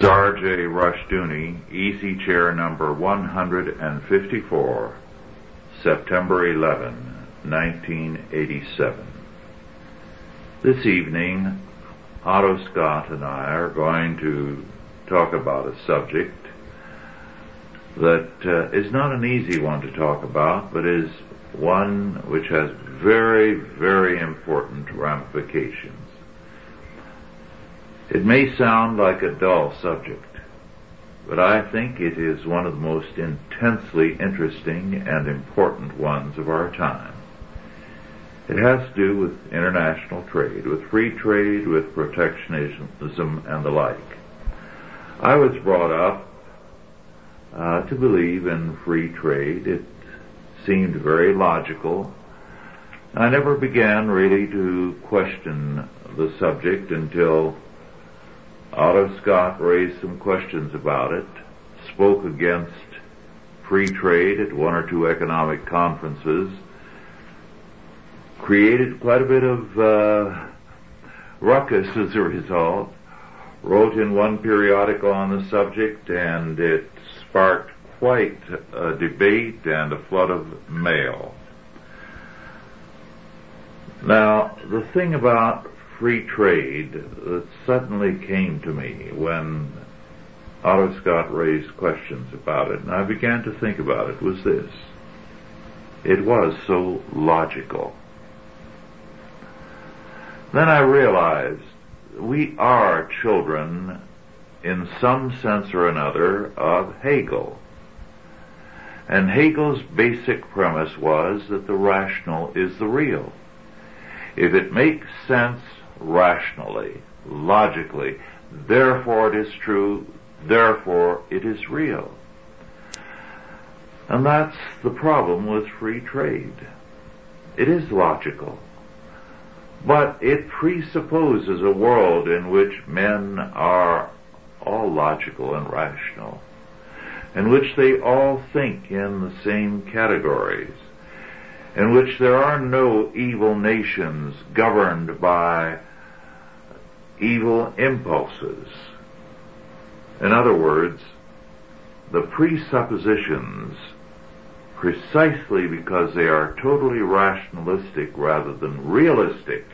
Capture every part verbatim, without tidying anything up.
R J Rushdoony, Easy Chair number one hundred fifty-four, September eleventh, nineteen eighty-seven. This evening, Otto Scott and I are going to talk about a subject that uh, is not an easy one to talk about, but is one which has very, very important ramifications. It may sound like a dull subject, but I think it is one of the most intensely interesting and important ones of our time. It has to do with international trade, with free trade, with protectionism, and the like. I was brought up uh, to believe in free trade. It seemed very logical. I never began really to question the subject until Otto Scott raised some questions about it, spoke against free trade at one or two economic conferences, created quite a bit of uh, ruckus as a result, wrote in one periodical on the subject, and it sparked quite a debate and a flood of mail. Now, the thing about free trade that suddenly came to me when Otto Scott raised questions about it, and I began to think about it, was this. It was so logical. Then I realized we are children, in some sense or another, of Hegel. And Hegel's basic premise was that the rational is the real. If it makes sense rationally, logically, therefore it is true, therefore it is real. And that's the problem with free trade. It is logical, but it presupposes a world in which men are all logical and rational, in which they all think in the same categories, in which there are no evil nations governed by evil impulses. In other words, the presuppositions, precisely because they are totally rationalistic rather than realistic,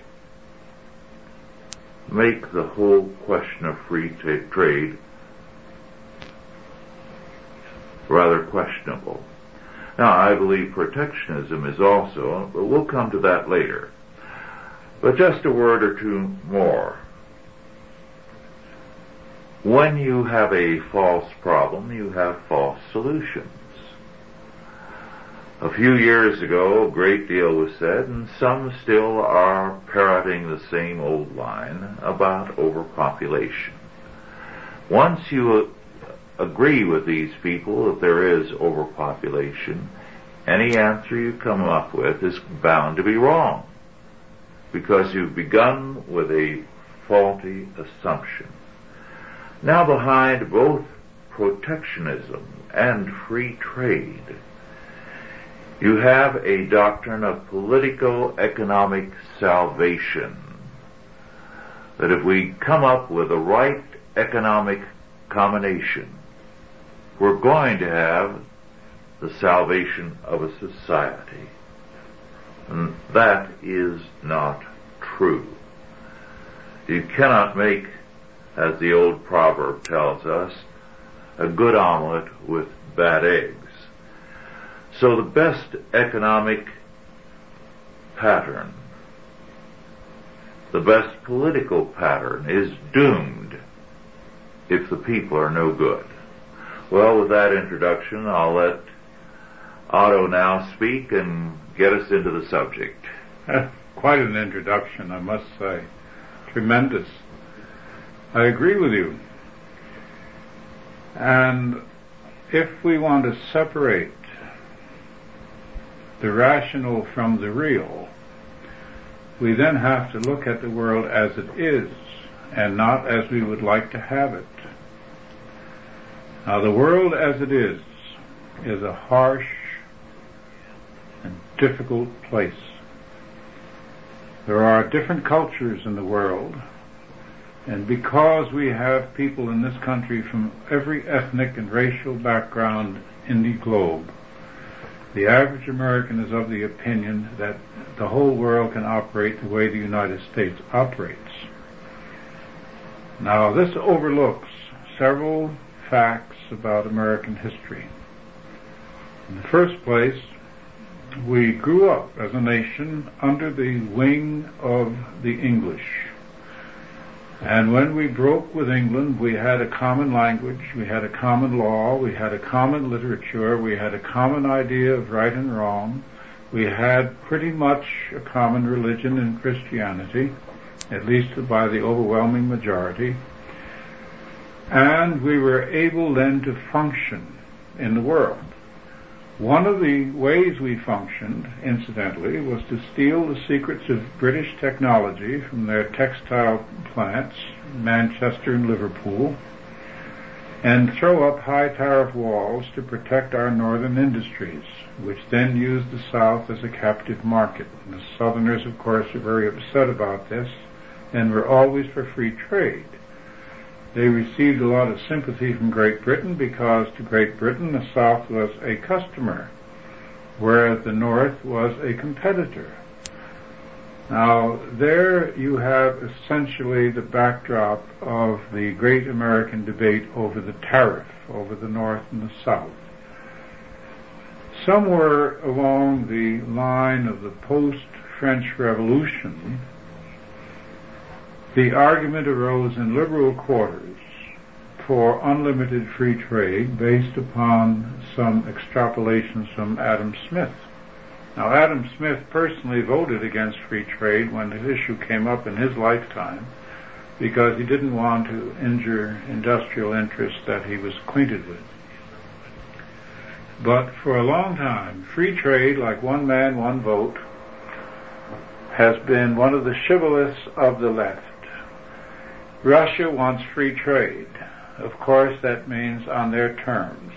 make the whole question of free t- trade rather questionable. Now, I believe protectionism is also, but we'll come to that later. But just a word or two more. When you have a false problem, you have false solutions. A few years ago, a great deal was said, and some still are parroting the same old line about overpopulation. Once you agree with these people that there is overpopulation, any answer you come up with is bound to be wrong, because you've begun with a faulty assumption. Now, behind both protectionism and free trade, you have a doctrine of politico-economic salvation, that if we come up with the right economic combination, we're going to have the salvation of a society. And that is not true. You cannot make, as the old proverb tells us, a good omelet with bad eggs. So the best economic pattern, the best political pattern, is doomed if the people are no good. Well, with that introduction, I'll let Otto now speak and get us into the subject. Quite an introduction, I must say. Tremendous. I agree with you. And if we want to separate the rational from the real, we then have to look at the world as it is and not as we would like to have it. Now, the world as it is is a harsh and difficult place. There are different cultures in the world, And because we have people in this country from every ethnic and racial background in the globe, the average American is of the opinion that the whole world can operate the way the United States operates. Now, this overlooks several facts about American history. In the first place, we grew up as a nation under the wing of the English. And when we broke with England, we had a common language, we had a common law, we had a common literature, we had a common idea of right and wrong, we had pretty much a common religion in Christianity, at least by the overwhelming majority, and we were able then to function in the world. One of the ways we functioned, incidentally, was to steal the secrets of British technology from their textile plants, Manchester and Liverpool, and throw up high tariff walls to protect our northern industries, which then used the South as a captive market. And the Southerners, of course, are very upset about this and were always for free trade. They received a lot of sympathy from Great Britain because to Great Britain the South was a customer, whereas the North was a competitor. Now, there you have essentially the backdrop of the great American debate over the tariff, over the North and the South. Somewhere along the line of the post-French Revolution, the argument arose in liberal quarters for unlimited free trade based upon some extrapolations from Adam Smith. Now, Adam Smith personally voted against free trade when the issue came up in his lifetime because he didn't want to injure industrial interests that he was acquainted with. But for a long time, free trade, like one man, one vote, has been one of the shibboleths of the left. Russia wants free trade. Of course, that means on their terms.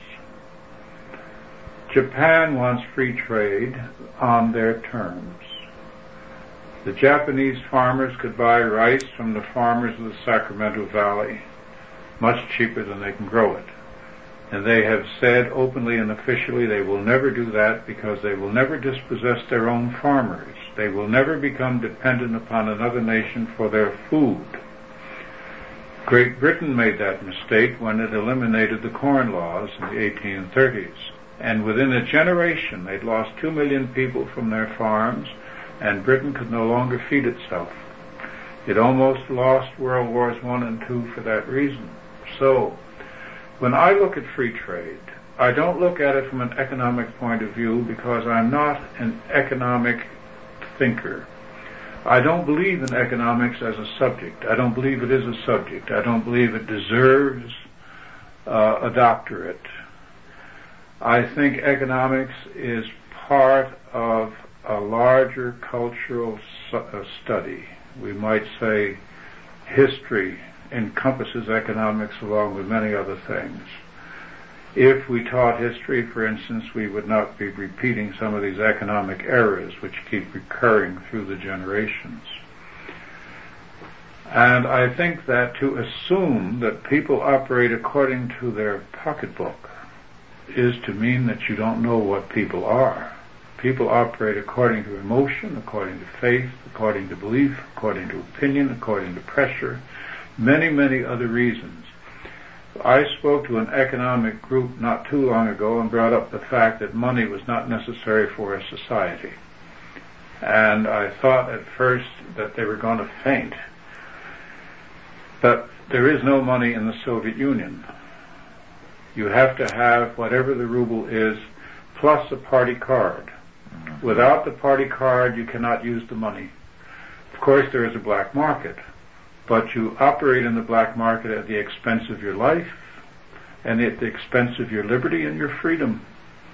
Japan wants free trade on their terms. The Japanese farmers could buy rice from the farmers of the Sacramento Valley much cheaper than they can grow it. And they have said openly and officially they will never do that because they will never dispossess their own farmers. They will never become dependent upon another nation for their food. Great Britain made that mistake when it eliminated the Corn Laws in the eighteen thirties. And within a generation, they'd lost two million people from their farms, and Britain could no longer feed itself. It almost lost World Wars One and Two for that reason. So, when I look at free trade, I don't look at it from an economic point of view because I'm not an economic thinker. I don't believe in economics as a subject. I don't believe it is a subject. I don't believe it deserves uh, a doctorate. I think economics is part of a larger cultural su- uh, study. We might say history encompasses economics along with many other things. If we taught history, for instance, we would not be repeating some of these economic errors which keep recurring through the generations. And I think that to assume that people operate according to their pocketbook is to mean that you don't know what people are. People operate according to emotion, according to faith, according to belief, according to opinion, according to pressure, many, many other reasons. I spoke to an economic group not too long ago and brought up the fact that money was not necessary for a society. And I thought at first that they were going to faint. But there is no money in the Soviet Union. You have to have whatever the ruble is plus a party card. Without the party card, you cannot use the money. Of course, there is a black market. But you operate in the black market at the expense of your life and at the expense of your liberty and your freedom.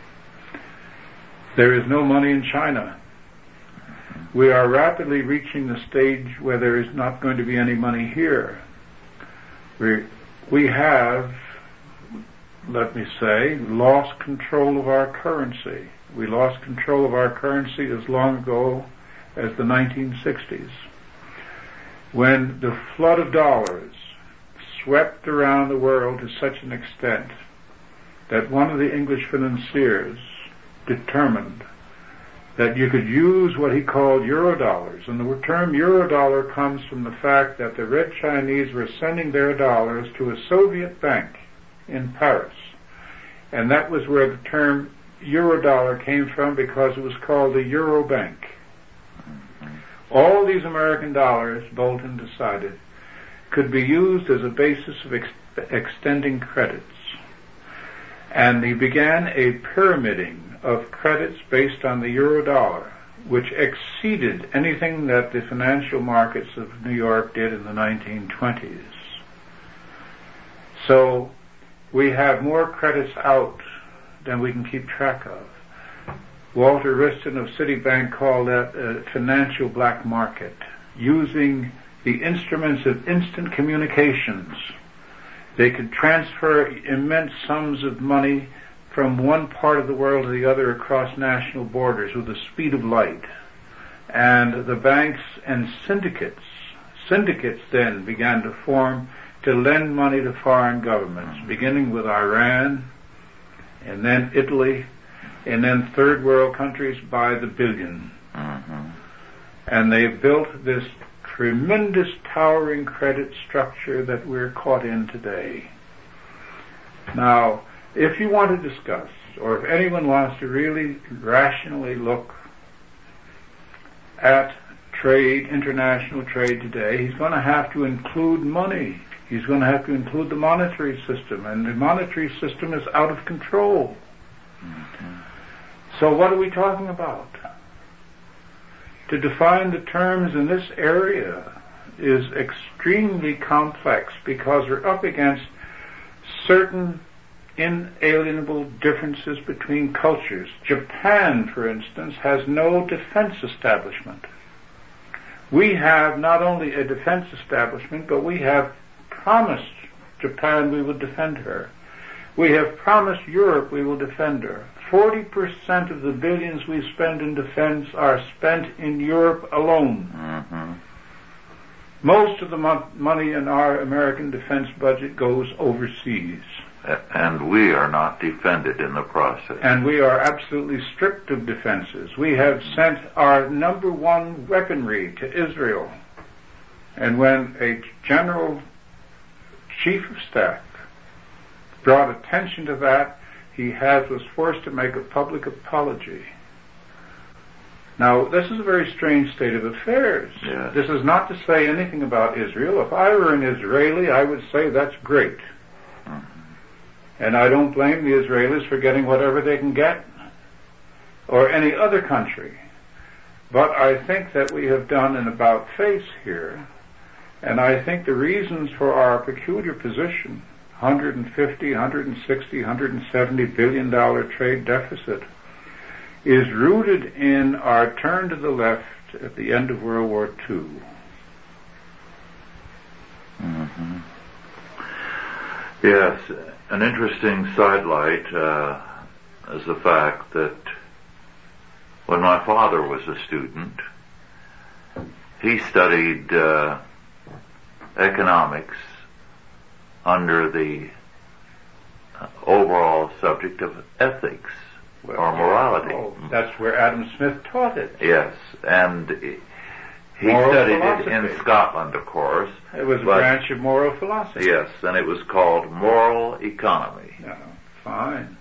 There is no money in China. We are rapidly reaching the stage where there is not going to be any money here. We, we have, let me say, lost control of our currency. We lost control of our currency as long ago as the nineteen sixties. when the flood of dollars swept around the world to such an extent that one of the English financiers determined that you could use what he called eurodollars. And the term eurodollar comes from the fact that the Red Chinese were sending their dollars to a Soviet bank in Paris. And that was where the term eurodollar came from, because it was called the Euro Bank. All these American dollars, Bolton decided, could be used as a basis of ex- extending credits. And he began a pyramiding of credits based on the eurodollar, which exceeded anything that the financial markets of New York did in the nineteen twenties. So we have more credits out than we can keep track of. Walter Wriston of Citibank called that a financial black market, using the instruments of instant communications. They could transfer immense sums of money from one part of the world to the other across national borders with the speed of light. And the banks and syndicates, syndicates then began to form to lend money to foreign governments, beginning with Iran, and then Italy, and then third world countries by the billion. Mm-hmm. And they built this tremendous towering credit structure that we're caught in today. Now, if you want to discuss, or if anyone wants to really rationally look at trade, international trade today, he's going to have to include money. He's going to have to include the monetary system, and the monetary system is out of control. Mm-hmm. So what are we talking about? To define the terms in this area is extremely complex, because we're up against certain inalienable differences between cultures. Japan, for instance, has no defense establishment. We have not only a defense establishment, but we have promised Japan we will defend her. We have promised Europe we will defend her. forty percent of the billions we spend in defense are spent in Europe alone. Mm-hmm. Most of the mo- money in our American defense budget goes overseas. And we are not defended in the process. And we are absolutely stripped of defenses. We have sent our number one weaponry to Israel. And when a general chief of staff brought attention to that, he has was forced to make a public apology. Now, this is a very strange state of affairs. Yes. This is not to say anything about Israel. If I were an Israeli, I would say that's great. Mm-hmm. And I don't blame the Israelis for getting whatever they can get, or any other country. But I think that we have done an about face here, and I think the reasons for our peculiar position, one hundred fifty, one hundred sixty, one hundred seventy billion dollar trade deficit, is rooted in our turn to the left at the end of World War Two. Mm-hmm. Yes, an interesting sidelight uh, is the fact that when my father was a student, he studied uh, economics under the uh, overall subject of ethics Well, or morality. Oh, that's where Adam Smith taught it. Yes, and he Moral studied philosophy. it in Scotland, of course. It was a but, branch of moral philosophy. Yes, and it was called moral economy. No, fine.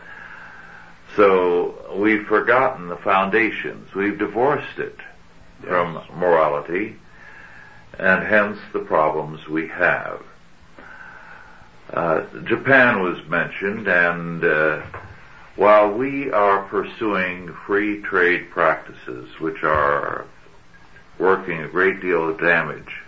So we've forgotten the foundations. We've divorced it Yes. from morality, and hence the problems we have. Uh, Japan was mentioned, and uh, while we are pursuing free trade practices, which are working a great deal of damage,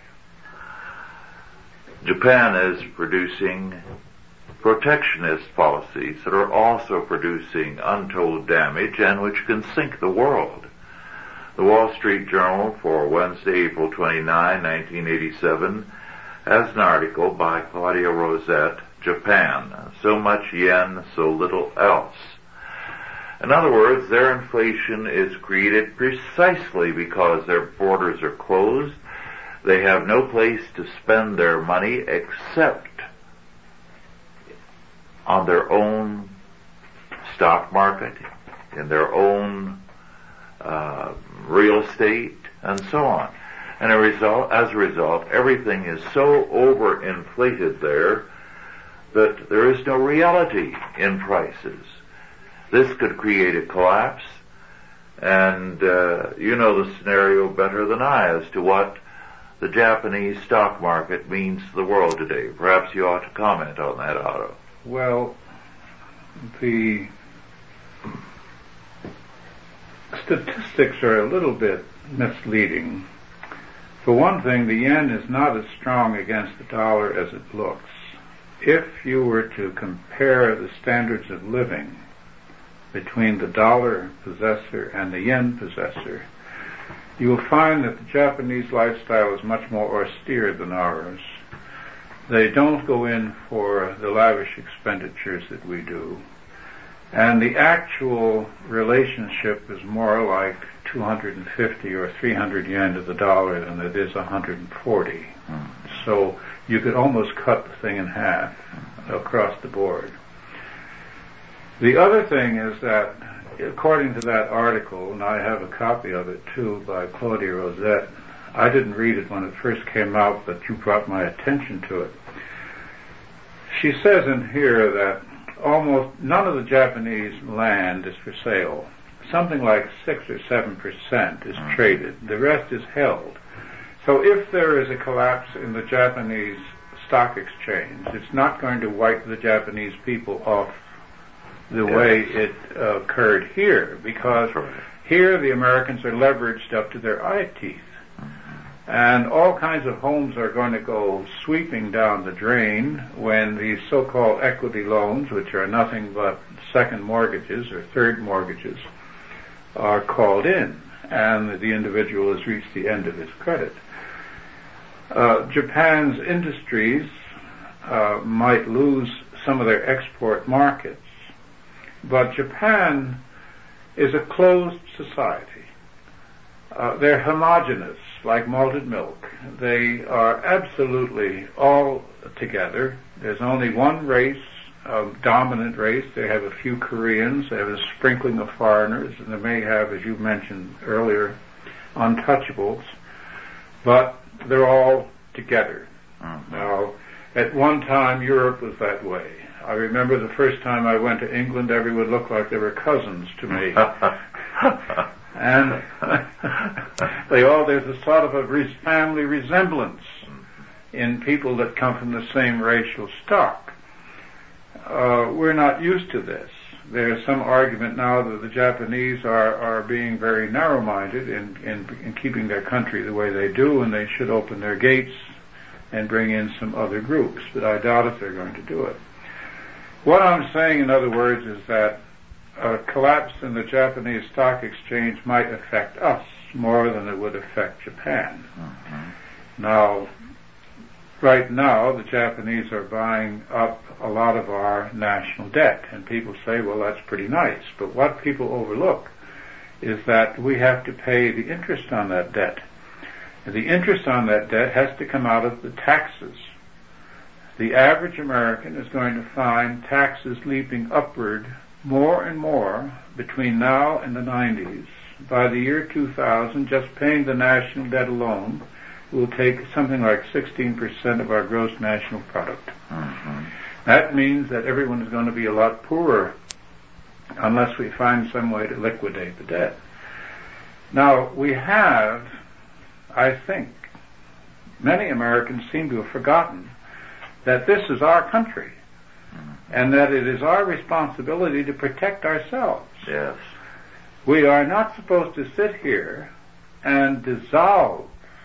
Japan is producing protectionist policies that are also producing untold damage and which can sink the world. The Wall Street Journal for Wednesday, April twenty-ninth, nineteen eighty-seven, has an article by Claudia Rosette, Japan, so much yen, so little else. In other words, their inflation is created precisely because their borders are closed. They have no place to spend their money except on their own stock market, in their own uh, real estate, and so on. And a result, as a result, everything is so overinflated there that there is no reality in prices. This could create a collapse, and uh, you know the scenario better than I as to what the Japanese stock market means to the world today. Perhaps you ought to comment on that, Otto. Well, the statistics are a little bit misleading. For one thing, the yen is not as strong against the dollar as it looks. If you were to compare the standards of living between the dollar possessor and the yen possessor, you will find that the Japanese lifestyle is much more austere than ours. They don't go in for the lavish expenditures that we do. And the actual relationship is more like two hundred fifty or three hundred yen to the dollar than it is one hundred forty. Mm. So you could almost cut the thing in half across the board. The other thing is that, according to that article, and I have a copy of it too by Claudia Rosette, I didn't read it when it first came out, but you brought my attention to it. She says in here that almost none of the Japanese land is for sale. Something like six or seven percent is traded. The rest is held. So if there is a collapse in the Japanese stock exchange, it's not going to wipe the Japanese people off the yes. way it uh, occurred here, because right. here the Americans are leveraged up to their eye teeth. And all kinds of homes are going to go sweeping down the drain when these so-called equity loans, which are nothing but second mortgages or third mortgages, are called in, and the individual has reached the end of his credit. Uh, Japan's industries uh, might lose some of their export markets, but Japan is a closed society. Uh, they're homogeneous, like malted milk. They are absolutely all together. There's only one race, a dominant race. They have a few Koreans. They have a sprinkling of foreigners, and they may have, as you mentioned earlier, untouchables. But they're all together. Mm-hmm. Now, at one time, Europe was that way. I remember the first time I went to England, everyone looked like they were cousins to me. And they all, there's a sort of a res- family resemblance in people that come from the same racial stock. Uh, we're not used to this. There's some argument now that the Japanese are, are being very narrow-minded in, in, in keeping their country the way they do, and they should open their gates and bring in some other groups, but I doubt if they're going to do it. What I'm saying, in other words, is that a collapse in the Japanese stock exchange might affect us more than it would affect Japan. Mm-hmm. Now, right now, the Japanese are buying up a lot of our national debt, and people say, well, that's pretty nice. But what people overlook is that we have to pay the interest on that debt. And the interest on that debt has to come out of the taxes. The average American is going to find taxes leaping upward more and more between now and the nineties. By the year two thousand, just paying the national debt alone will take something like sixteen percent of our gross national product. Mm-hmm. That means that everyone is going to be a lot poorer unless we find some way to liquidate the debt. Now, we have, I think, many Americans seem to have forgotten that this is our country, and that it is our responsibility to protect ourselves. Yes. We are not supposed to sit here and dissolve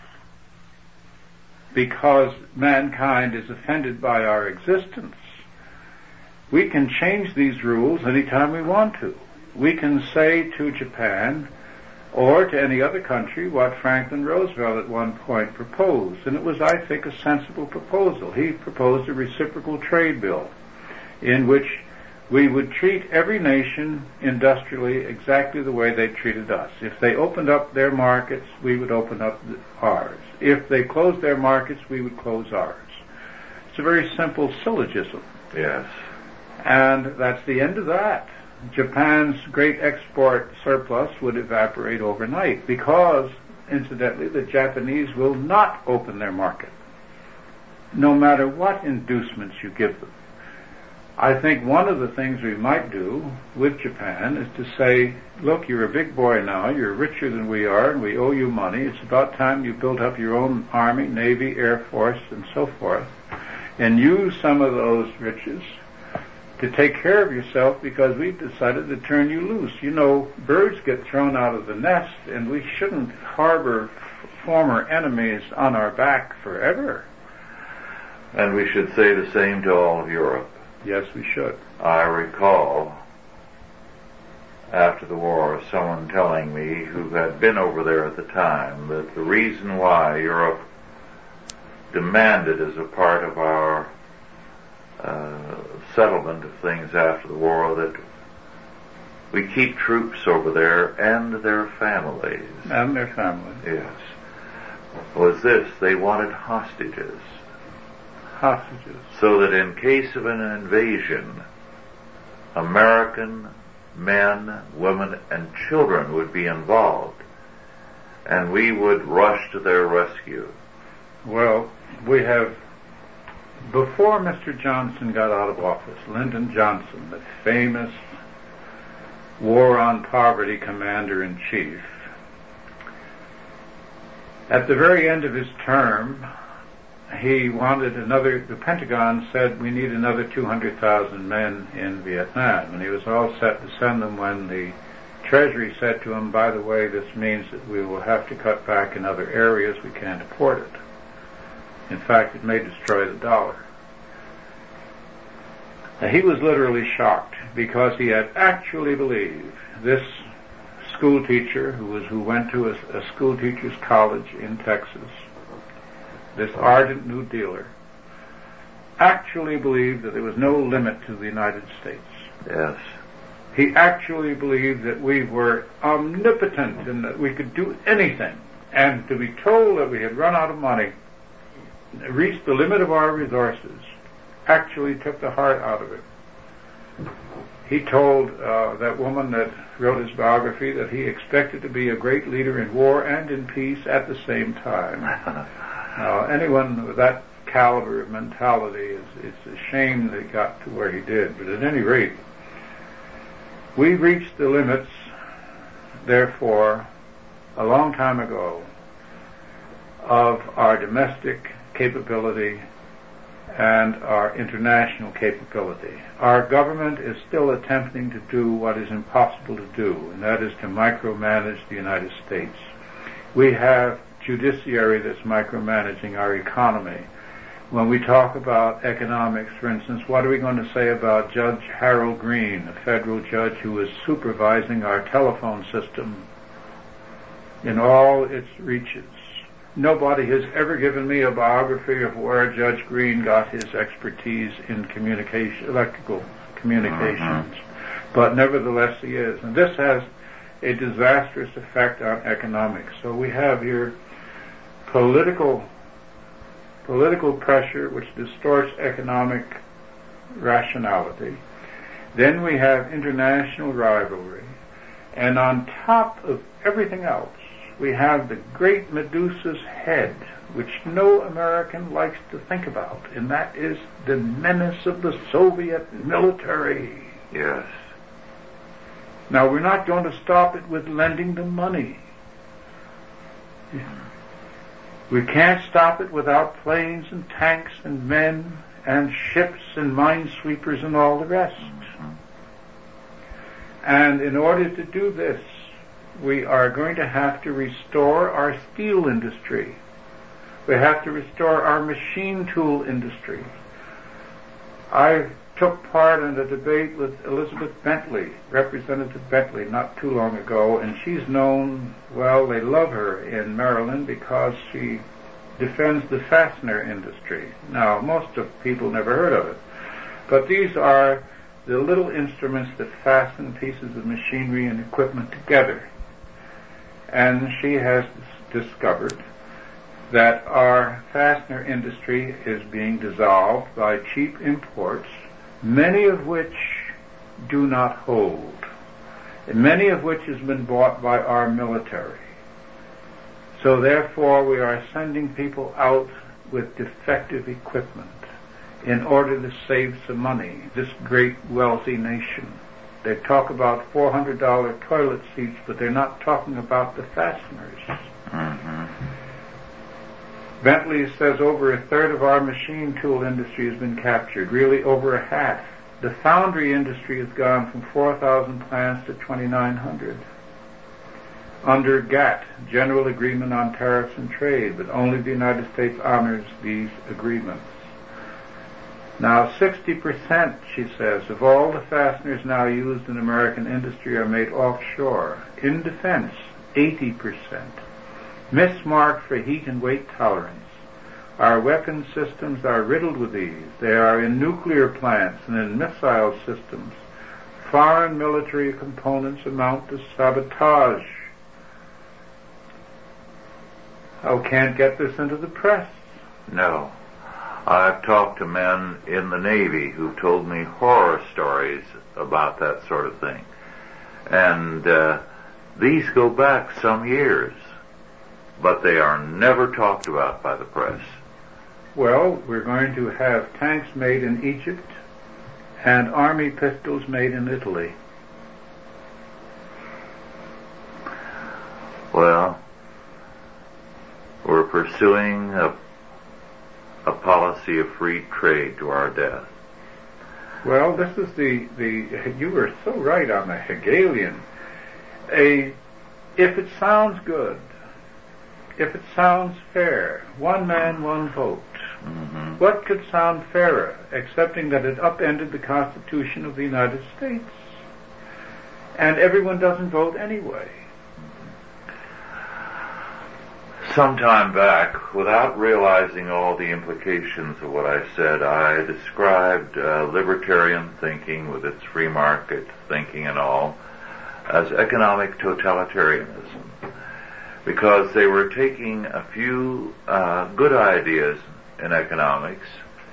because mankind is offended by our existence. We can change these rules anytime we want to. We can say to Japan or to any other country what Franklin Roosevelt at one point proposed, and it was, I think, a sensible proposal. He proposed a reciprocal trade bill in which we would treat every nation industrially exactly the way they treated us. If they opened up their markets, we would open up ours. If they closed their markets, we would close ours. It's a very simple syllogism. Yes. And that's the end of that. Japan's great export surplus would evaporate overnight because, incidentally, the Japanese will not open their market, no matter what inducements you give them. I think one of the things we might do with Japan is to say, look, you're a big boy now, you're richer than we are, and we owe you money. It's about time you built up your own army, navy, air force, and so forth, and use some of those riches to take care of yourself because we've decided to turn you loose. You know, birds get thrown out of the nest, and we shouldn't harbor f- former enemies on our back forever. And we should say the same to all of Europe. Yes, we should. I recall, after the war, someone telling me who had been over there at the time that the reason why Europe demanded as a part of our uh, settlement of things after the war that we keep troops over there and their families. And their families. Yes. Was this, they wanted hostages. Hostages. So that in case of an invasion, American men, women, and children would be involved, and we would rush to their rescue. Well, we have, before Mister Johnson got out of office, Lyndon Johnson, the famous War on Poverty Commander-in-Chief, at the very end of his term, he wanted another, the Pentagon said we need another two hundred thousand men in Vietnam, and he was all set to send them when the Treasury said to him, by the way, this means that we will have to cut back in other areas, we can't afford it. In fact, it may destroy the dollar. Now, he was literally shocked because he had actually believed this school teacher who was who went to a, a school teachers college in Texas, this ardent New Dealer, actually believed that there was no limit to the United States. Yes. He actually believed that we were omnipotent and that we could do anything. And to be told that we had run out of money, reached the limit of our resources, actually took the heart out of it. He told uh, that woman that wrote his biography that he expected to be a great leader in war and in peace at the same time. Now, anyone with that caliber of mentality, is it's a shame that he got to where he did. But at any rate, we reached the limits, therefore, a long time ago, of our domestic capability and our international capability. Our government is still attempting to do what is impossible to do, and that is to micromanage the United States. We have judiciary that's micromanaging our economy. When we talk about economics, for instance, what are we going to say about Judge Harold Green, a federal judge who is supervising our telephone system in all its reaches? Nobody has ever given me a biography of where Judge Green got his expertise in communication, electrical communications. Mm-hmm. But nevertheless he is. And this has a disastrous effect on economics. So we have here political political pressure which distorts economic rationality. Then we have international rivalry. And on top of everything else, we have the great Medusa's head, which no American likes to think about, and that is the menace of the Soviet military. Yes. Now, we're not going to stop it with lending them money. We can't stop it without planes and tanks and men and ships and minesweepers and all the rest. And in order to do this, we are going to have to restore our steel industry. We have to restore our machine tool industry. I took part in a debate with Elizabeth Bentley, Representative Bentley, not too long ago, and she's known, well, they love her in Maryland because she defends the fastener industry. Now, most of people never heard of it, but these are the little instruments that fasten pieces of machinery and equipment together. And she has discovered that our fastener industry is being dissolved by cheap imports, many of which do not hold, and many of which has been bought by our military. So therefore we are sending people out with defective equipment in order to save some money, this great wealthy nation. They talk about four hundred dollars toilet seats, but they're not talking about the fasteners. Mm-hmm. Bentley says over a third of our machine tool industry has been captured, really over a half. The foundry industry has gone from four thousand plants to twenty-nine hundred. Under GATT, General Agreement on Tariffs and Trade, but only the United States honors these agreements. Now, sixty percent, she says, of all the fasteners now used in American industry are made offshore. In defense, eighty percent. Mismarked for heat and weight tolerance. Our weapon systems are riddled with these. They are in nuclear plants and in missile systems. Foreign military components amount to sabotage. Oh, can't get this into the press. No. I've talked to men in the Navy who've told me horror stories about that sort of thing. And uh, these go back some years, but they are never talked about by the press. Well, we're going to have tanks made in Egypt and army pistols made in Italy. Well, we're pursuing a, a policy of free trade to our death. Well, this is the, the you were so right on the Hegelian. A, if it sounds good, if it sounds fair, one man, one vote. Mm-hmm. What could sound fairer, excepting that it upended the Constitution of the United States? And everyone doesn't vote anyway. Some time back, without realizing all the implications of what I said, I described uh, libertarian thinking with its free market thinking and all as economic totalitarianism, because they were taking a few uh, good ideas in economics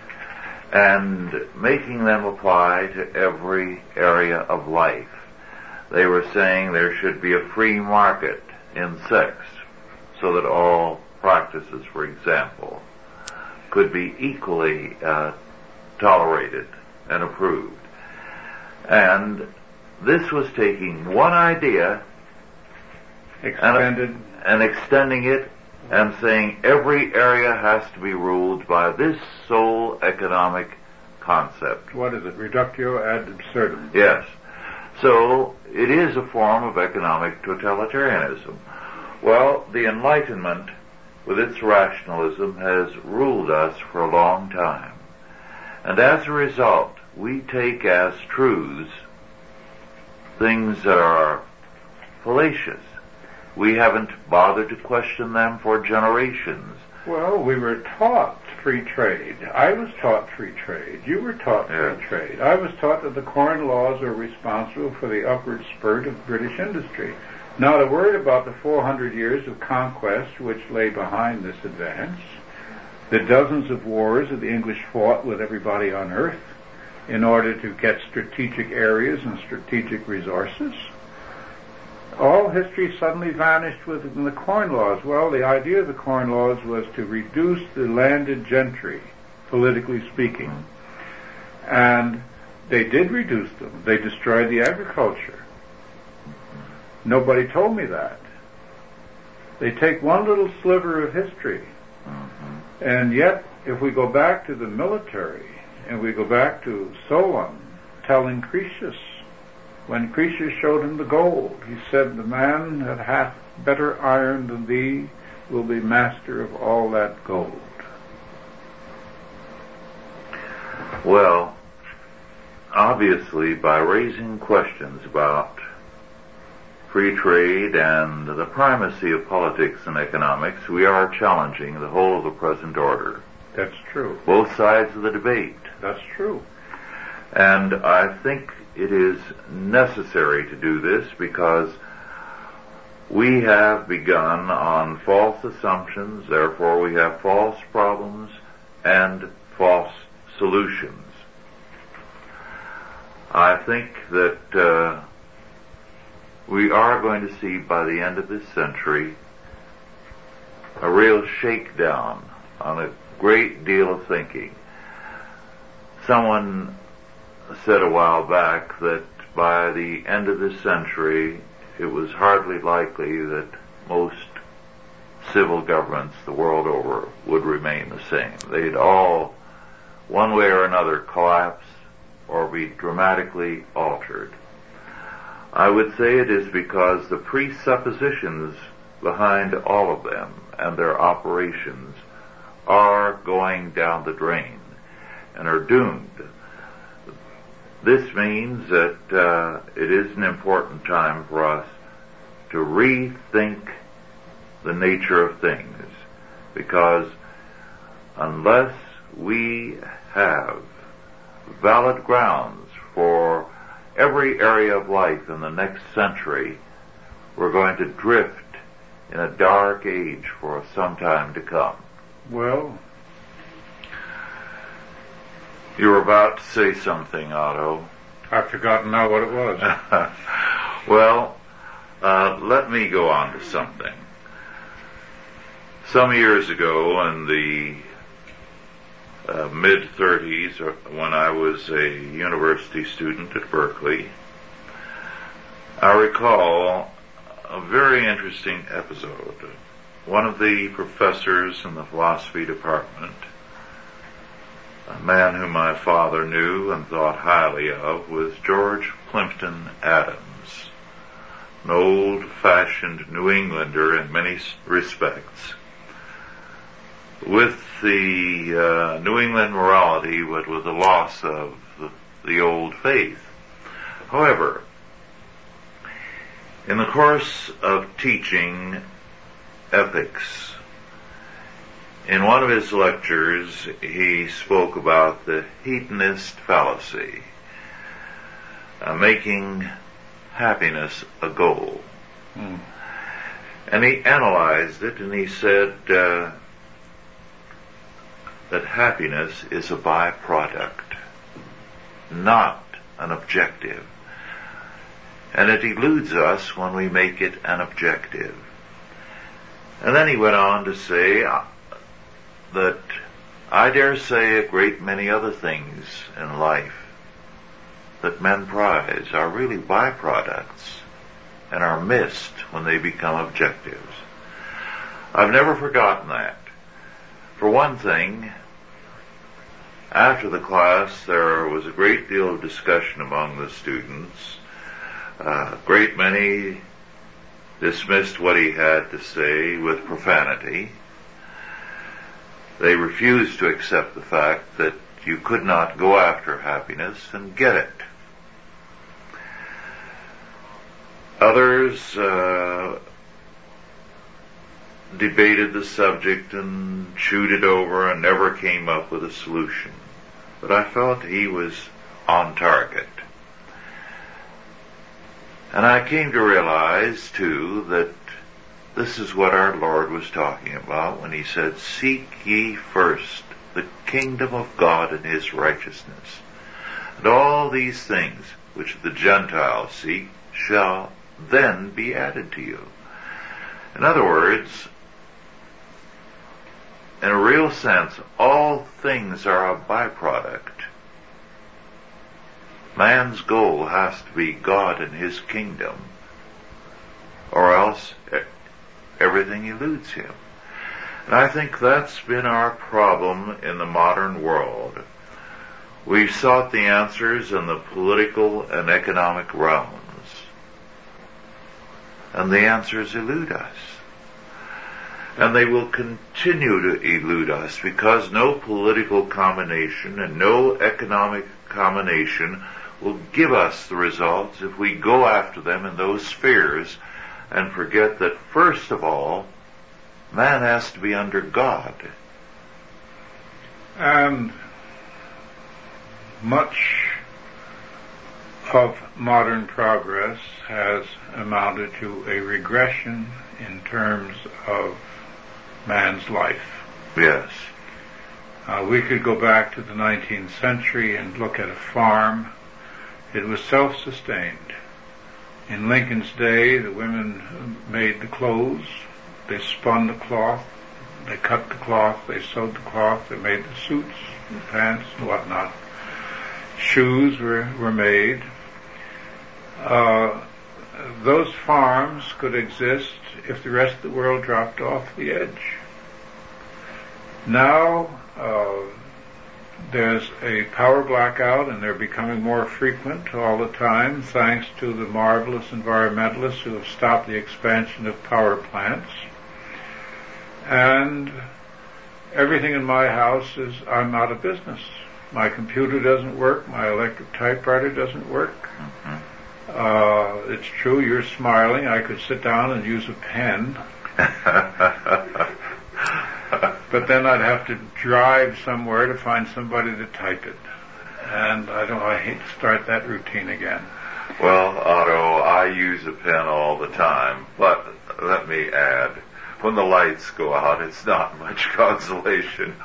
and making them apply to every area of life. They were saying there should be a free market in sex, so that all practices, for example, could be equally uh, tolerated and approved. And this was taking one idea Expanded. and, and extending it and saying every area has to be ruled by this sole economic concept. What is it? Reductio ad absurdum. Yes. So it is a form of economic totalitarianism. Well, the Enlightenment, with its rationalism, has ruled us for a long time. And as a result, we take as truths things that are fallacious. We haven't bothered to question them for generations. Well, we were taught free trade. I was taught free trade. You were taught yes. free trade. I was taught that the Corn Laws are responsible for the upward spurt of British industry. Not a word about the four hundred years of conquest which lay behind this advance, the dozens of wars that the English fought with everybody on earth in order to get strategic areas and strategic resources. All history suddenly vanished within the Corn Laws. Well, the idea of the Corn Laws was to reduce the landed gentry, politically speaking. And they did reduce them. They destroyed the agriculture. Nobody told me that. They take one little sliver of history. Mm-hmm. And yet, if we go back to the military, and we go back to Solon telling Croesus, when Croesus showed him the gold, he said, the man that hath better iron than thee will be master of all that gold. Well, obviously, by raising questions about free trade and the primacy of politics and economics, we are challenging the whole of the present order. That's true. Both sides of the debate. That's true. And I think it is necessary to do this because we have begun on false assumptions, therefore we have false problems and false solutions. I think that uh, we are going to see by the end of this century a real shakedown on a great deal of thinking. Someone said a while back that by the end of this century it was hardly likely that most civil governments the world over would remain the same. They'd all, one way or another, collapse or be dramatically altered. I would say it is because the presuppositions behind all of them and their operations are going down the drain and are doomed. This means that uh, it is an important time for us to rethink the nature of things, because unless we have valid grounds for every area of life in the next century, we're going to drift in a dark age for some time to come. Well, you were about to say something, Otto. I've forgotten now what it was. Well, uh, let me go on to something. Some years ago, in the uh, mid-thirties, when I was a university student at Berkeley, I recall a very interesting episode. One of the professors in the philosophy department, a man whom my father knew and thought highly of, was George Plimpton Adams, an old-fashioned New Englander in many respects, with the uh, New England morality, but with the loss of the, the old faith. However, in the course of teaching ethics, in one of his lectures, he spoke about the hedonist fallacy, uh, making happiness a goal. Hmm. And he analyzed it, and he said uh, that happiness is a byproduct, not an objective. And it eludes us when we make it an objective. And then he went on to say that I dare say a great many other things in life that men prize are really byproducts and are missed when they become objectives. I've never forgotten that. For one thing, after the class there was a great deal of discussion among the students. A great many dismissed what he had to say with profanity. They refused to accept the fact that you could not go after happiness and get it. Others uh, debated the subject and chewed it over and never came up with a solution. But I felt he was on target. And I came to realize, too, that this is what our Lord was talking about when he said, "Seek ye first the kingdom of God and his righteousness, and all these things which the Gentiles seek shall then be added to you." In other words, in a real sense, all things are a byproduct. Man's goal has to be God and his kingdom, or else everything eludes him. And I think that's been our problem in the modern world. We've sought the answers in the political and economic realms, and the answers elude us. And they will continue to elude us because no political combination and no economic combination will give us the results if we go after them in those spheres and forget that, first of all, man has to be under God. And much of modern progress has amounted to a regression in terms of man's life. Yes. Uh, we could go back to the nineteenth century and look at a farm. It was self-sustained. In Lincoln's day, the women made the clothes, they spun the cloth, they cut the cloth, they sewed the cloth, they made the suits, the pants, and whatnot. Shoes were, were made. Uh, those farms could exist if the rest of the world dropped off the edge. Now, uh, there's a power blackout, and they're becoming more frequent all the time, thanks to the marvelous environmentalists who have stopped the expansion of power plants. And everything in my house is, I'm out of business. My computer doesn't work, my electric typewriter doesn't work. Mm-hmm. Uh, it's true, you're smiling, I could sit down and use a pen. But then I'd have to drive somewhere to find somebody to type it. And I don't, I hate to start that routine again. Well, Otto, I use a pen all the time, but let me add, when the lights go out, it's not much consolation.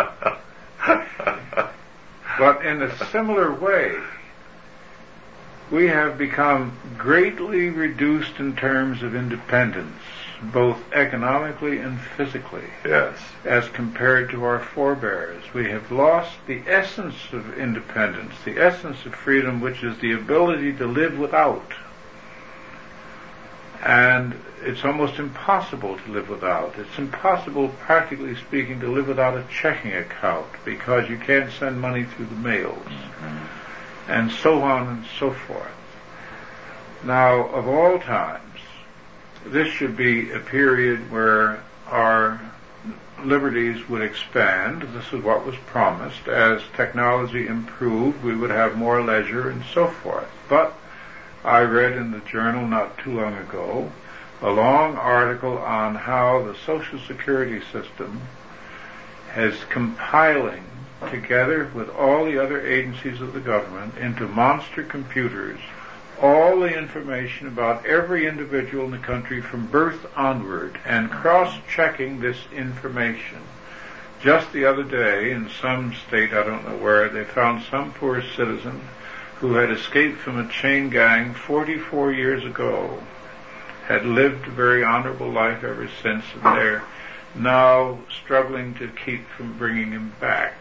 But in a similar way, we have become greatly reduced in terms of independence, both economically and physically. Yes. As compared to our forebears. We have lost the essence of independence, the essence of freedom, which is the ability to live without. And it's almost impossible to live without. It's impossible, practically speaking, to live without a checking account, because you can't send money through the mails, mm-hmm. and so on and so forth. Now, of all times, this should be a period where our liberties would expand. This is what was promised. As technology improved, we would have more leisure and so forth. But I read in the journal not too long ago a long article on how the Social Security system is compiling together with all the other agencies of the government into monster computers all the information about every individual in the country from birth onward, and cross-checking this information. Just the other day, in some state, I don't know where, they found some poor citizen who had escaped from a chain gang forty-four years ago, had lived a very honorable life ever since, and they're now struggling to keep from bringing him back.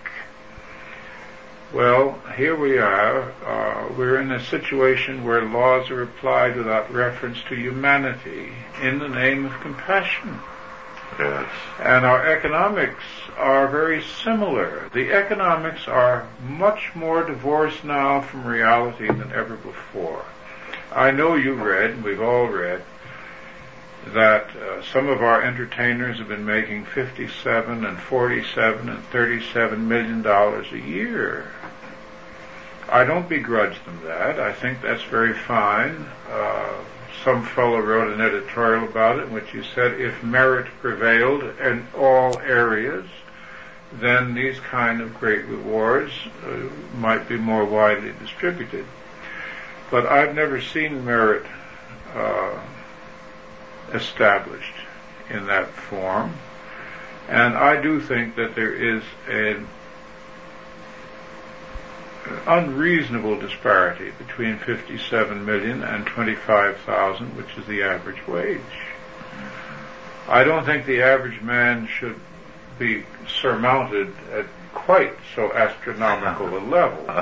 Well, here we are. Uh, we're in a situation where laws are applied without reference to humanity in the name of compassion. Yes. And our economics are very similar. The economics are much more divorced now from reality than ever before. I know you read, and we've all read, that uh, some of our entertainers have been making fifty-seven and forty-seven and thirty-seven million dollars a year. I don't begrudge them that. I think that's very fine. Uh, some fellow wrote an editorial about it in which he said if merit prevailed in all areas, then these kind of great rewards uh, might be more widely distributed. But I've never seen merit uh, established in that form. And I do think that there is an unreasonable disparity between fifty-seven million and twenty-five thousand, which is the average wage. I don't think the average man should be surmounted at quite so astronomical a level.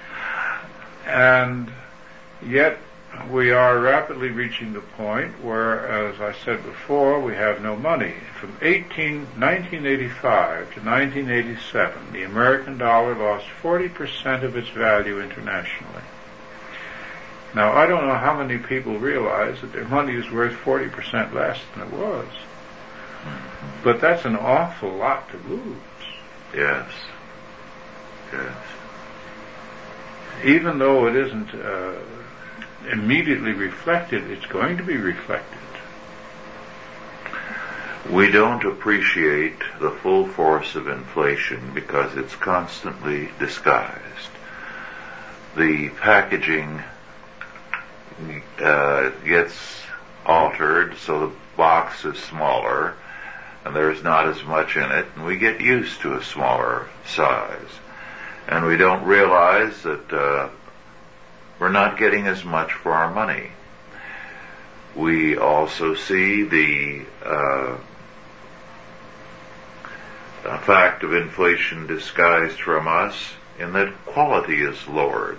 And yet we are rapidly reaching the point where, as I said before, we have no money. From nineteen eighty-five to nineteen eighty-seven, the American dollar lost forty percent of its value internationally. Now, I don't know how many people realize that their money is worth forty percent less than it was. But that's an awful lot to lose. Yes. Yes. Even though it isn't uh, immediately reflected, it's going to be reflected. We don't appreciate the full force of inflation because it's constantly disguised. The packaging uh, gets altered so the box is smaller and there's not as much in it, and we get used to a smaller size. And we don't realize that uh, we're not getting as much for our money. We also see the uh, fact of inflation disguised from us in that quality is lowered.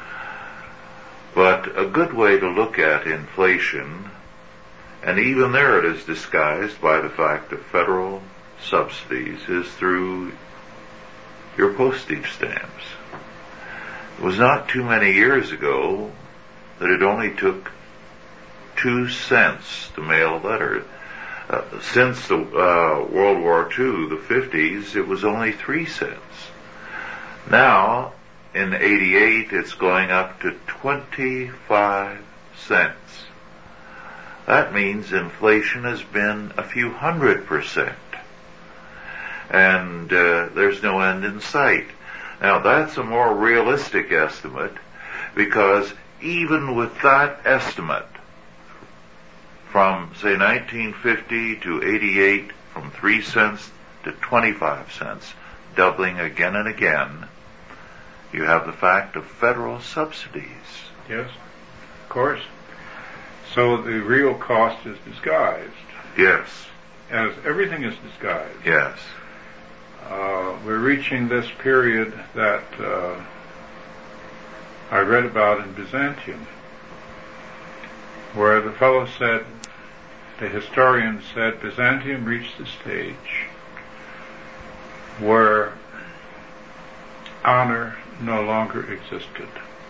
But a good way to look at inflation, and even there it is disguised by the fact of federal subsidies, is through your postage stamps. It was not too many years ago that it only took two cents to mail a letter. Uh, since the uh, World War Two, the fifties, it was only three cents. Now, in eighty-eight, it's going up to twenty-five cents. That means inflation has been a few hundred percent. And uh, there's no end in sight. Now, that's a more realistic estimate, because even with that estimate, from, say, nineteen fifty to eighty-eight, from three cents to twenty-five cents, doubling again and again, you have the fact of federal subsidies. Yes, of course. So the real cost is disguised. Yes. As everything is disguised. Yes. Uh, we're reaching this period that uh, I read about in Byzantium, where the fellow said, the historian said, Byzantium reached the stage where honor no longer existed.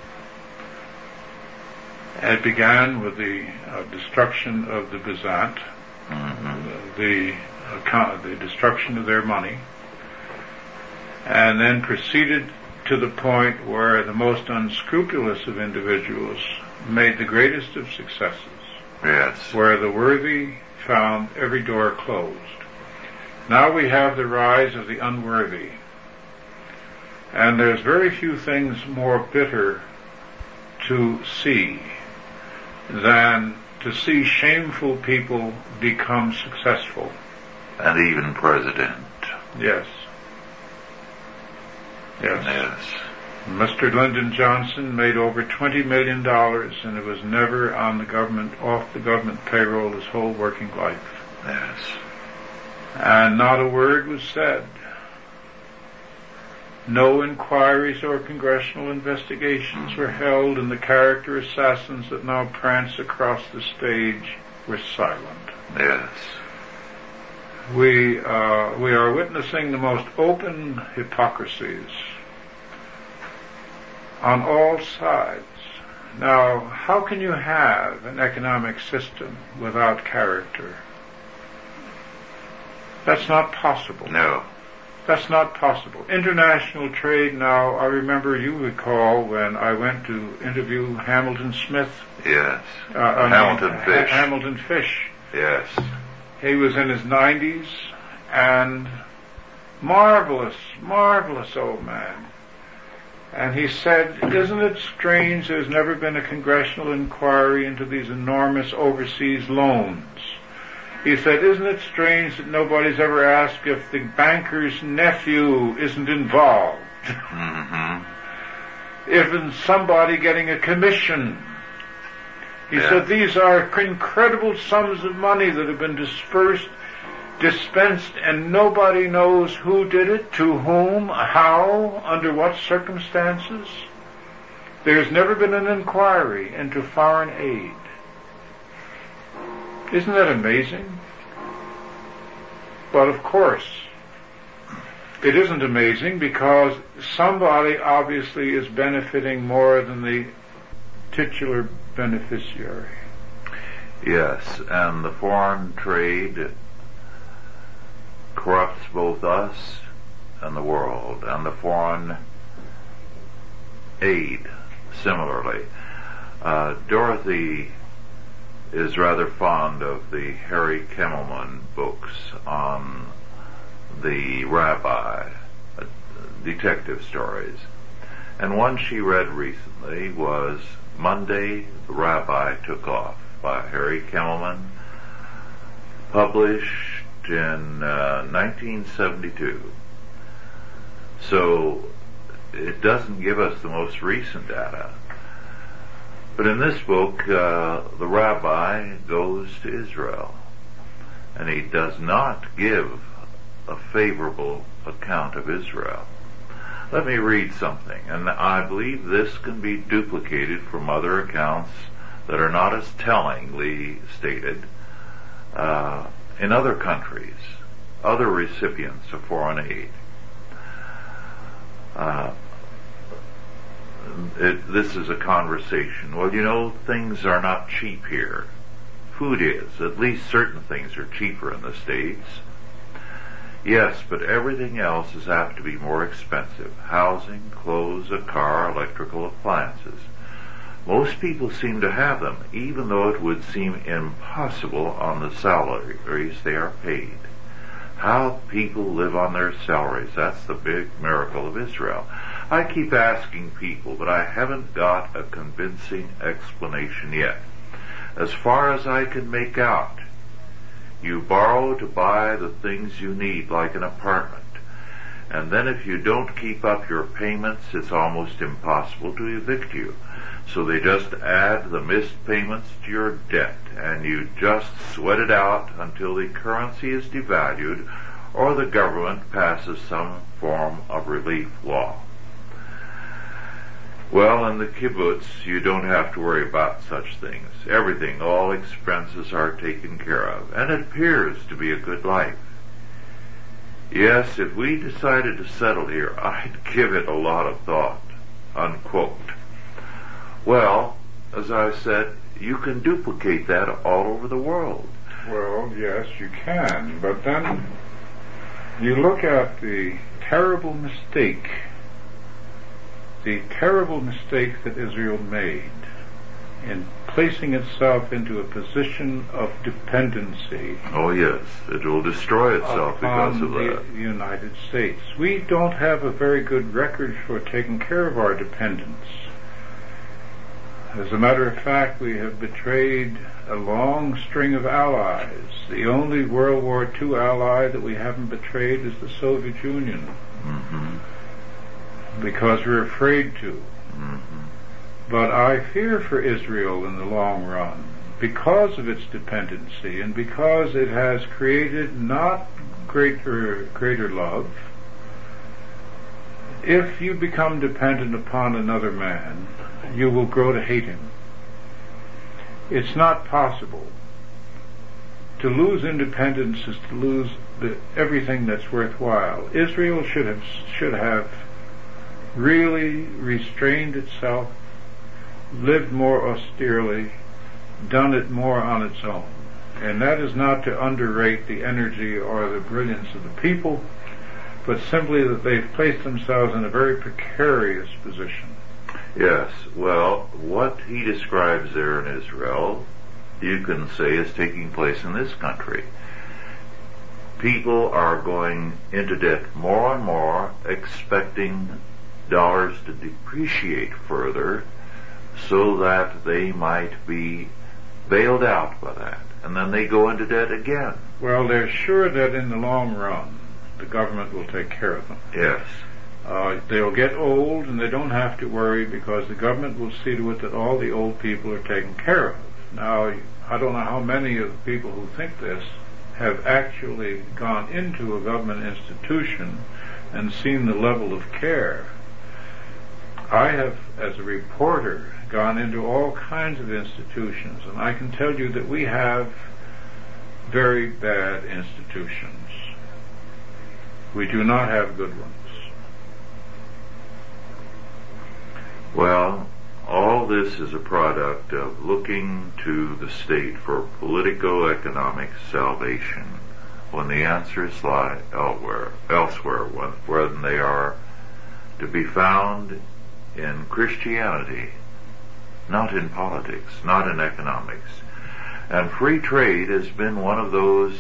It began with the uh, destruction of the Byzant, mm-hmm. the, uh, the destruction of their money, and then proceeded to the point where the most unscrupulous of individuals made the greatest of successes. Yes. Where the worthy found every door closed. Now we have the rise of the unworthy. And there's very few things more bitter to see than to see shameful people become successful. And even president. Yes. Yes. Yes. Mister Lyndon Johnson made over twenty million dollars, and it was never on the government, off the government payroll his whole working life. Yes. And not a word was said. No inquiries or congressional investigations were held, and the character assassins that now prance across the stage were silent. Yes. We, uh, we are witnessing the most open hypocrisies on all sides. Now, how can you have an economic system without character? That's not possible. No. That's not possible. International trade now, I remember, you recall, when I went to interview Hamilton Smith. Yes. Uh, Hamilton I mean, Fish. Ha- Hamilton Fish. Yes. He was in his nineties, and marvelous, marvelous old man. And he said, isn't it strange there's never been a congressional inquiry into these enormous overseas loans? He said, isn't it strange that nobody's ever asked if the banker's nephew isn't involved? Mm-hmm. If it's somebody getting a commission. He yeah. said, these are incredible sums of money that have been dispersed, dispensed, and nobody knows who did it, to whom, how, under what circumstances. There's never been an inquiry into foreign aid. Isn't that amazing? But of course, it isn't amazing, because somebody obviously is benefiting more than the titular beneficiary. Yes, and the foreign trade corrupts both us and the world, and the foreign aid similarly. Uh, Dorothy is rather fond of the Harry Kimmelman books on the rabbi, uh, detective stories. And one she read recently was Monday, the Rabbi Took Off by Harry Kimmelman, published in uh, nineteen seventy-two. So it doesn't give us the most recent data. But in this book, uh, the rabbi goes to Israel, and he does not give a favorable account of Israel. Let me read something, and I believe this can be duplicated from other accounts that are not as tellingly stated uh, in other countries, other recipients of foreign aid. Uh, it, this is a conversation. Well, you know, things are not cheap here. Food is. At least certain things are cheaper in the States. Yes, but everything else is apt to be more expensive. Housing, clothes, a car, electrical appliances. Most people seem to have them, even though it would seem impossible on the salaries they are paid. How people live on their salaries, that's the big miracle of Israel. I keep asking people, but I haven't got a convincing explanation yet. As far as I can make out, you borrow to buy the things you need, like an apartment. And then if you don't keep up your payments, it's almost impossible to evict you. So they just add the missed payments to your debt, and you just sweat it out until the currency is devalued or the government passes some form of relief law. Well, in the kibbutz, you don't have to worry about such things. Everything, all expenses are taken care of, and it appears to be a good life. Yes, if we decided to settle here, I'd give it a lot of thought. Unquote. Well, as I said, you can duplicate that all over the world. Well, yes, you can, but then you look at the terrible mistake, the terrible mistake that Israel made in placing itself into a position of dependency. Oh yes, it will destroy itself because of that. The United States. We don't have a very good record for taking care of our dependents. As a matter of fact, we have betrayed a long string of allies. The only World War Two ally that we haven't betrayed is the Soviet Union. Mm-hmm. Because we're afraid to. Mm-hmm. But I fear for Israel in the long run, because of its dependency and because it has created not greater, greater love. If you become dependent upon another man, you will grow to hate him. It's not possible. To lose independence is to lose the, everything that's worthwhile. Israel should have should have really restrained itself, lived more austerely, done it more on its own. And that is not to underrate the energy or the brilliance of the people, but simply that they've placed themselves in a very precarious position. Yes, well, what he describes there in Israel, you can say is taking place in this country. People are going into debt more and more, expecting dollars to depreciate further so that they might be bailed out by that. And then they go into debt again. Well, they're sure that in the long run, the government will take care of them. Yes. Uh, they'll get old and they don't have to worry because the government will see to it that all the old people are taken care of. Now, I don't know how many of the people who think this have actually gone into a government institution and seen the level of care. I have, as a reporter, gone into all kinds of institutions, and I can tell you that we have very bad institutions. We do not have good ones. Well, all this is a product of looking to the state for politico-economic salvation when the answers lie elsewhere, elsewhere when, when they are to be found in Christianity, not in politics, not in economics. And free trade has been one of those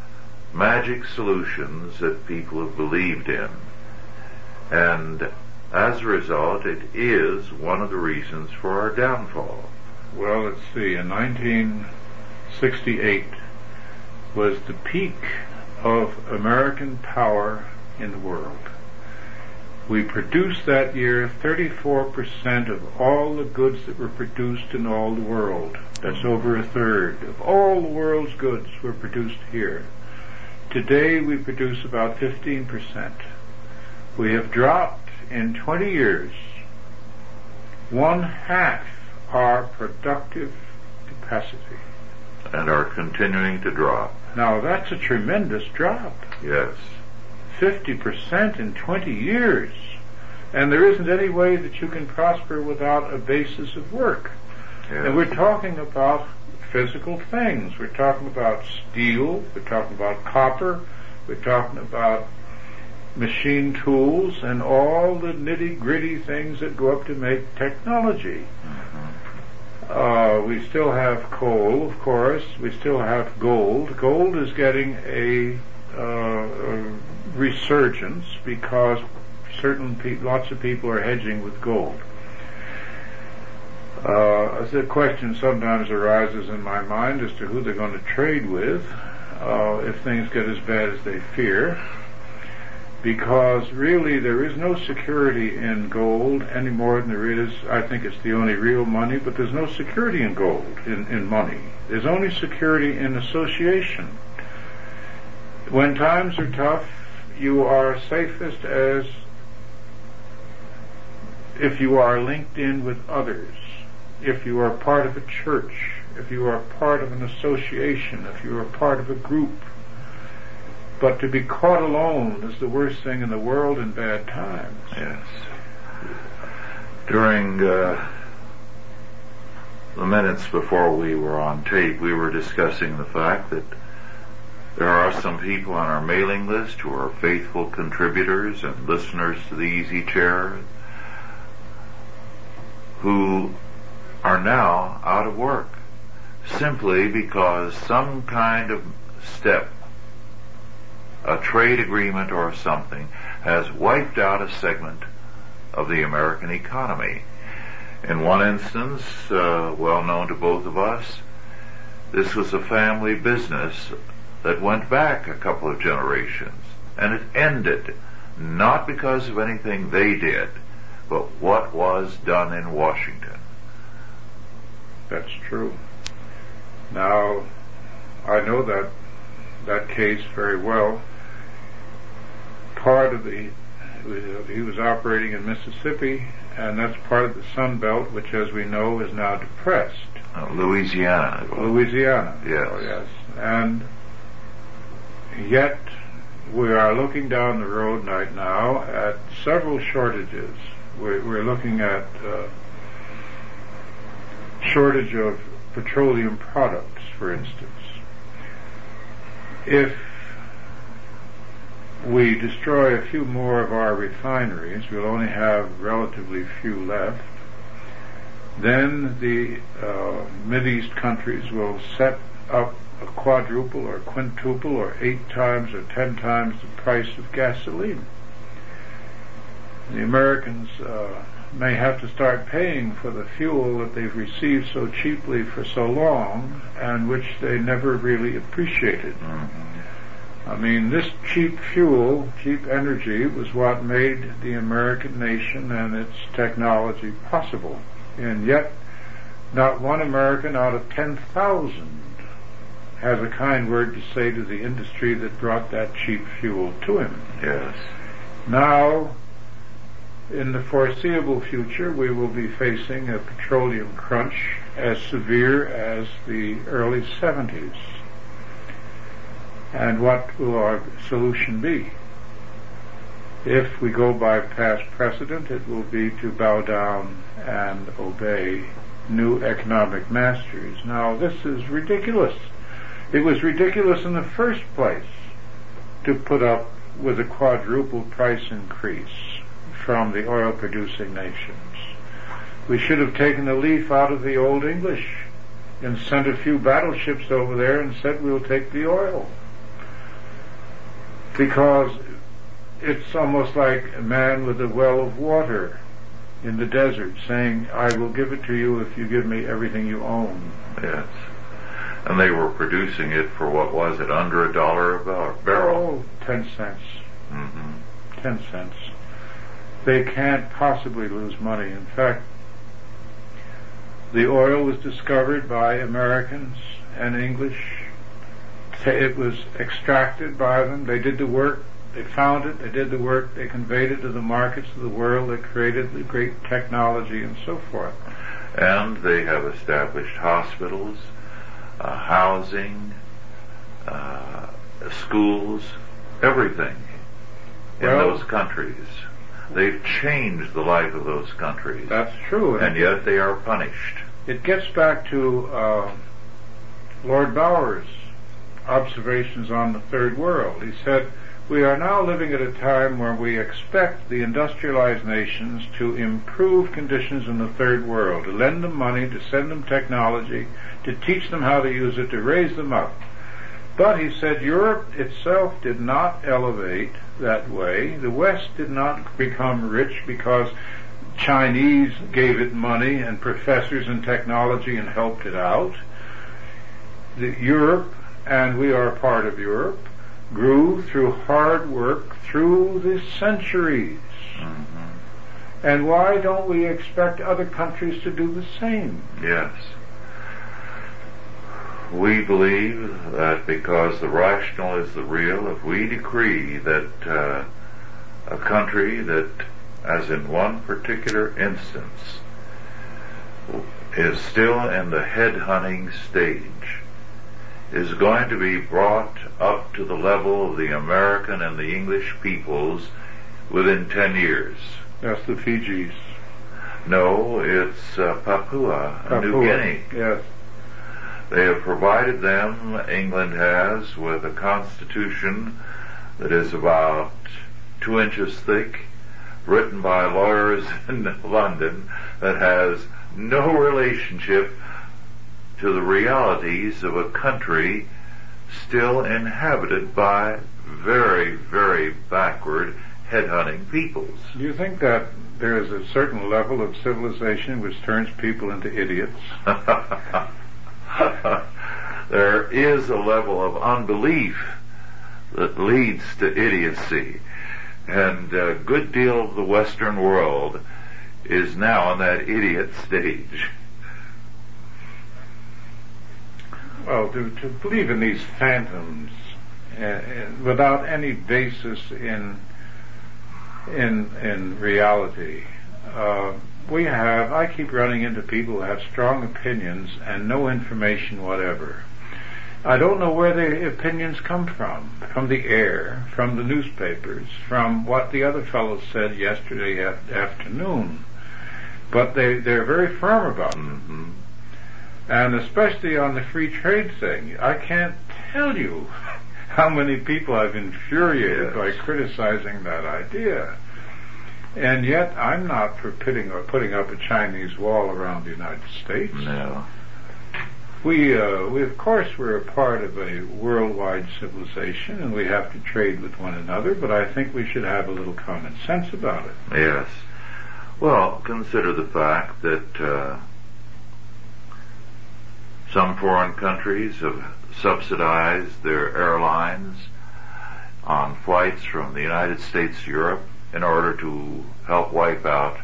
magic solutions that people have believed in. And As a result, it is one of the reasons for our downfall. Well, let's see, in nineteen sixty-eight was the peak of American power in the world. We produced that year thirty-four percent of all the goods that were produced in all the world. That's over a third of all the world's goods were produced here. Today we produce about fifteen percent. We have dropped in twenty years one half our productive capacity. And are continuing to drop. Now that's a tremendous drop. Yes. fifty percent in twenty years. And there isn't any way that you can prosper without a basis of work. Yes. And we're talking about physical things. We're talking about steel. We're talking about copper. We're talking about machine tools and all the nitty-gritty things that go up to make technology. Mm-hmm. Uh, we still have coal, of course. We still have gold. Gold is getting a, uh, a resurgence because certain pe- lots of people are hedging with gold. Uh, the question sometimes arises in my mind as to who they're going to trade with uh, if things get as bad as they fear. Because really there is no security in gold any more than there is, I think it's the only real money, but there's no security in gold, in, in money. There's only security in association. When times are tough, you are safest as if you are linked in with others, if you are part of a church, if you are part of an association, if you are part of a group. But to be caught alone is the worst thing in the world in bad times. Yes. During uh, the minutes before we were on tape, we were discussing the fact that there are some people on our mailing list who are faithful contributors and listeners to the Easy Chair who are now out of work simply because some kind of step, a trade agreement or something, has wiped out a segment of the American economy. In one instance, uh, well known to both of us, this was a family business that went back a couple of generations, and it ended not because of anything they did, but what was done in Washington. That's true. Now, I know that that case very well. Part of the, he was operating in Mississippi, and that's part of the Sun Belt, which, as we know, is now depressed. Uh, Louisiana. Louisiana. Yes. Oh, yes. And yet, we are looking down the road right now at several shortages. We're, we're looking at uh, shortage of petroleum products, for instance. If we destroy a few more of our refineries, we'll only have relatively few left. Then the uh, Mideast countries will set up a quadruple or quintuple or eight times or ten times the price of gasoline. The Americans uh, may have to start paying for the fuel that they've received so cheaply for so long and which they never really appreciated. Mm-hmm. I mean, this cheap fuel, cheap energy, was what made the American nation and its technology possible. And yet, not one American out of ten thousand has a kind word to say to the industry that brought that cheap fuel to him. Yes. Now, in the foreseeable future, we will be facing a petroleum crunch as severe as the early seventies. And what will our solution be? If we go by past precedent, it will be to bow down and obey new economic masters. Now, this is ridiculous. It was ridiculous in the first place to put up with a quadruple price increase from the oil-producing nations. We should have taken a leaf out of the Old English and sent a few battleships over there and said, we'll take the oil. Because it's almost like a man with a well of water in the desert saying, I will give it to you if you give me everything you own. Yes. And they were producing it for, what was it, under a dollar a barrel? Oh, ten cents. Mm-hmm. Ten cents. They can't possibly lose money. In fact, the oil was discovered by Americans and English. It was extracted by them. They did the work. They found it. They did the work. They conveyed it to the markets of the world. They created the great technology and so forth. And they have established hospitals, uh, housing, uh, schools, everything in well, those countries. They've changed the life of those countries. That's true. And yet they are punished. It gets back to uh, Lord Bowers' observations on the Third World. He said, we are now living at a time where we expect the industrialized nations to improve conditions in the Third World, to lend them money, to send them technology, to teach them how to use it, to raise them up. But he said Europe itself did not elevate that way. The West did not become rich because Chinese gave it money and professors in technology and helped it out. The Europe, and we are part of Europe, grew through hard work through the centuries. Mm-hmm. And why don't we expect other countries to do the same? Yes. We believe that because the rational is the real, if we decree that uh, a country that, as in one particular instance, is still in the head-hunting stage, is going to be brought up to the level of the American and the English peoples within ten years. That's the Fijis. No, it's uh, Papua, Papua, New Guinea. Yes. They have provided them, England has, with a constitution that is about two inches thick, written by lawyers in London, that has no relationship to the realities of a country still inhabited by very, very backward headhunting peoples. Do you think that there is a certain level of civilization which turns people into idiots? There is a level of unbelief that leads to idiocy, and a good deal of the Western world is now in that idiot stage. Well, to, to believe in these phantoms uh, uh, without any basis in in in reality, uh, we have. I keep running into people who have strong opinions and no information whatever. I don't know where the opinions come from. From the air, from the newspapers, from what the other fellows said yesterday afternoon. But they, they're very firm about it. Mm-hmm. And especially on the free trade thing, I can't tell you how many people I've infuriated yes. by criticizing that idea. And yet I'm not for putting, or putting up a Chinese wall around the United States. No. We, uh, we of course, we're a part of a worldwide civilization, and we have to trade with one another, but I think we should have a little common sense about it. Yes. Well, consider the fact that uh, some foreign countries have subsidized their airlines on flights from the United States to Europe in order to help wipe out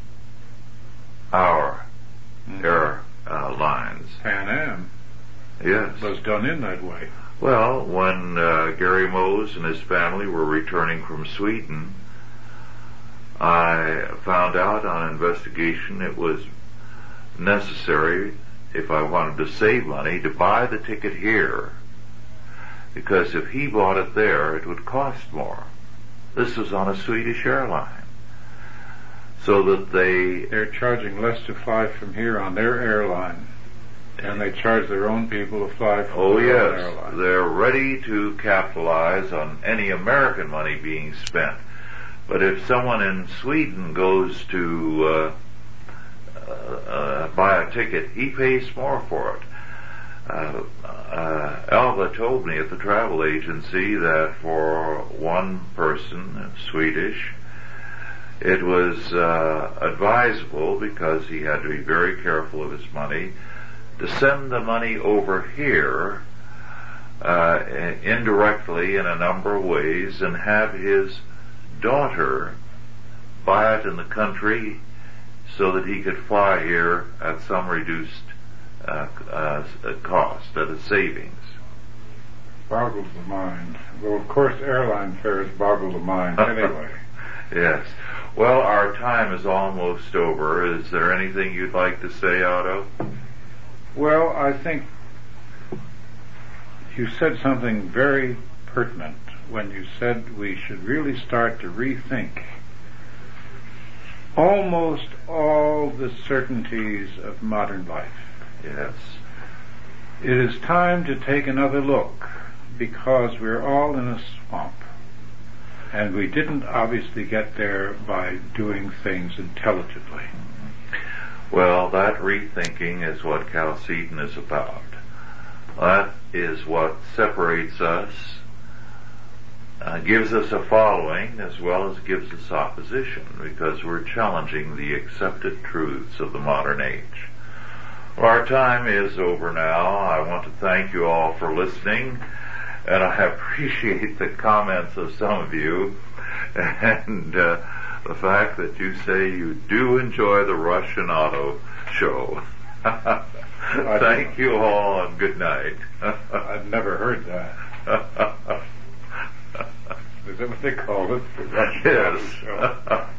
our mm-hmm. air uh, lines. Pan Am yes. was done in that way. Well, when uh, Gary Mose and his family were returning from Sweden, I found out on investigation it was necessary, if I wanted to save money, to buy the ticket here, because if he bought it there, it would cost more. This was on a Swedish airline. So that they... They're charging less to fly from here on their airline, and they charge their own people to fly from oh, their yes. own airline. They're ready to capitalize on any American money being spent. But if someone in Sweden goes to uh, uh, uh, buy a ticket, he pays more for it. Uh, uh, Alva told me at the travel agency that for one person, Swedish, it was uh, advisable, because he had to be very careful of his money, to send the money over here uh, indirectly in a number of ways, and have his daughter buy it in the country so that he could fly here at some reduced uh, uh, cost, at a savings. Boggles the mind. Well, of course, airline fares boggle the mind anyway. Yes. Well, our time is almost over. Is there anything you'd like to say, Otto? Well, I think you said something very pertinent when you said we should really start to rethink almost all the certainties of modern life. Yes. It is time to take another look, because we're all in a swamp. And we didn't obviously get there by doing things intelligently. Well, that rethinking is what Chalcedon is about. That is what separates us, uh, gives us a following, as well as gives us opposition, because we're challenging the accepted truths of the modern age. Well, our time is over now. I want to thank you all for listening, and I appreciate the comments of some of you, and uh, the fact that you say you do enjoy the Rush and Otto show. Thank you all, and good night. I've never heard that. Is that what they call it? The Rush and Otto Yes. show?